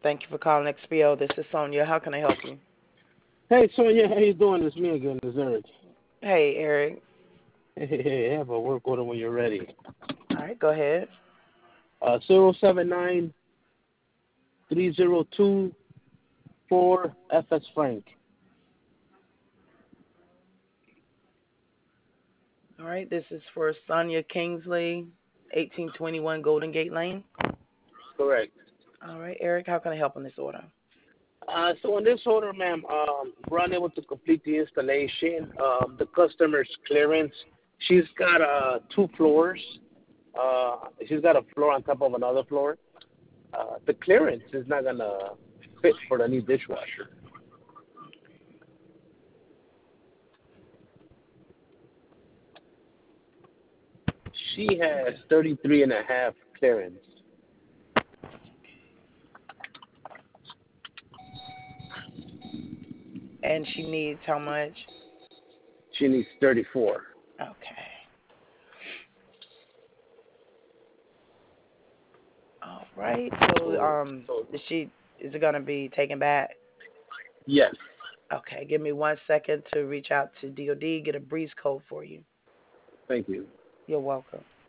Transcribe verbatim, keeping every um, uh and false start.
Thank you for calling X P O. This is Sonia. How can I help you? Hey, Sonia, how you doing? It's me again, it's Eric. Hey, Eric. Hey, hey, hey, I have a work order when you're ready. All right, go ahead. Uh, zero seven nine three zero two four F S Frank. All right, this is for Sonia Kingsley, eighteen twenty-one Golden Gate Lane. Correct. All right, Eric, how can I help on this order? Uh, so in this order, ma'am, um, we're unable to complete the installation. Um, the customer's clearance, she's got uh, two floors. Uh, she's got a floor on top of another floor. Uh, the clearance is not going to fit for the new dishwasher. She has thirty-three and a half clearance. And she needs how much? She needs thirty-four. Okay. All right. So, um, is she is it gonna be taken back? Yes. Okay. Give me one second to reach out to D O D, get a breeze code for you. Thank you. You're welcome.